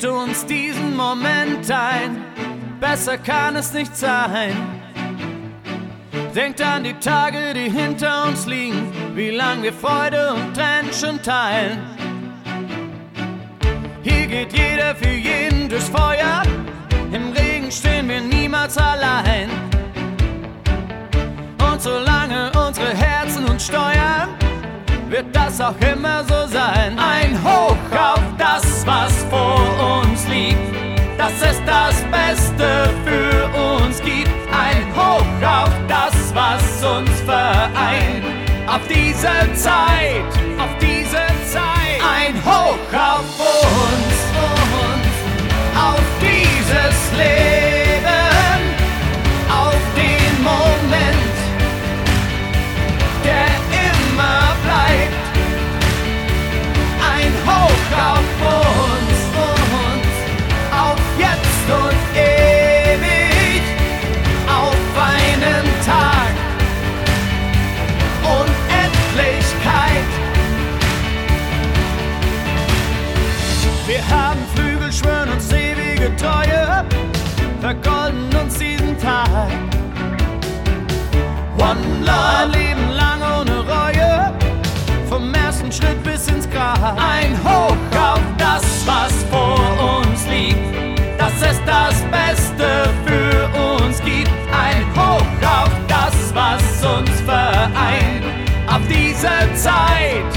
Lädt uns diesen Moment ein, besser kann es nicht sein. Denkt an die Tage, die hinter uns liegen, wie lang wir Freude und Tränen schon teilen. Hier geht jeder für jeden durchs Feuer, im Regen stehen wir niemals allein. Und solange unsere Herzen uns steuern, wird das auch immer so sein. Ein Hoch auf das, was vor uns liegt, dass es das Beste für uns gibt. Ein Hoch auf das, was uns vereint, auf diese Zeit, auf diese Zeit. Ein Hoch auf uns, auf dieses Leben, auf den Moment, der immer bleibt. Ein Hoch auf uns, auf jetzt und ewig, auf einen Tag, Unendlichkeit. Wir haben Flügel, schwören uns ewige Treue, vergolden uns diesen Tag. One Love, ein Leben lang ohne Reue, vom ersten Schritt bis ins Grab. Ein Hoch auf das, was vor uns liegt, dass es das Beste für uns gibt. Ein Hoch auf das, was uns vereint, auf diese Zeit,